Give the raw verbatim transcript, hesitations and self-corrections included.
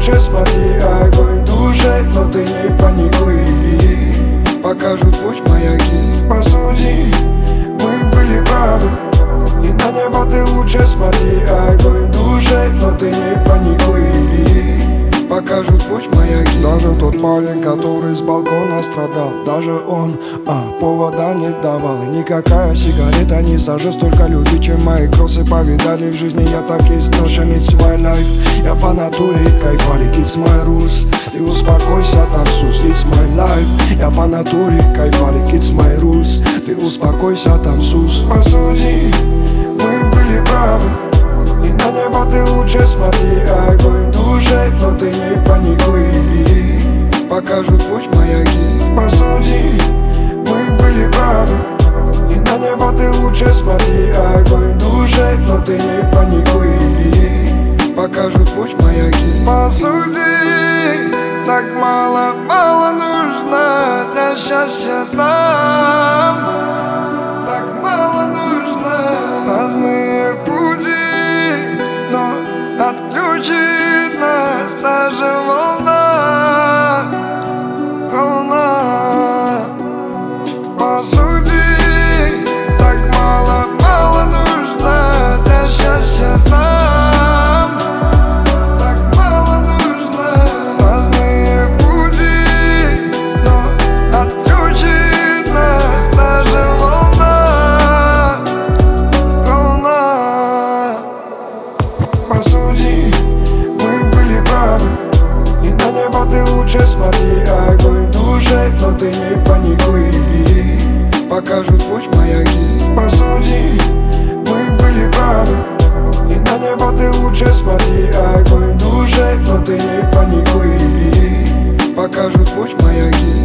лучше смотри, огонь в душе, но ты не паникуй. Покажут путь маяки. Посуди, мы были правы, и на небо ты лучше смотри, огонь в душе, но ты не паникуй. Покажут путь маяки. Даже тот парень, который с балкона страдал, даже он а, повода не давал. И никакая сигарета не сожжет столько людей, чем мои кроссы повидали в жизни. Я так изношен, it's my life. Я по натуре кайфарик, it's my rules. Ты успокойся, Тарсус, it's my life. Я по натуре кайфарик, it's my rules. Ты успокойся, Тарсус. Посуди, мы были правы, и на небо ты лучше смотри, огонь в душе, но ты не паникуй. Покажут путь маяки. Посуди, мы были правы, и на небо ты лучше смотри, огонь в душе, но ты не паникуй. Покажут путь маяки. Посуди, так мало, мало нужно для счастья нам. Так мало нужно. Разные пути, но отключит нас даже волна. Волна. Посуди, так мало, мало нужно для счастья нам. Так мало нужно. Разные пути, но отключит нас даже волна. Волна. Посуди, мы были правы, и на небо ты лучше смотри, огонь в душе, но ты не паникуй. Покажут путь маяки. Посуди, мы были правы, и на небо ты лучше смотри, огонь в душе, но ты не паникуй. Покажут путь маяки.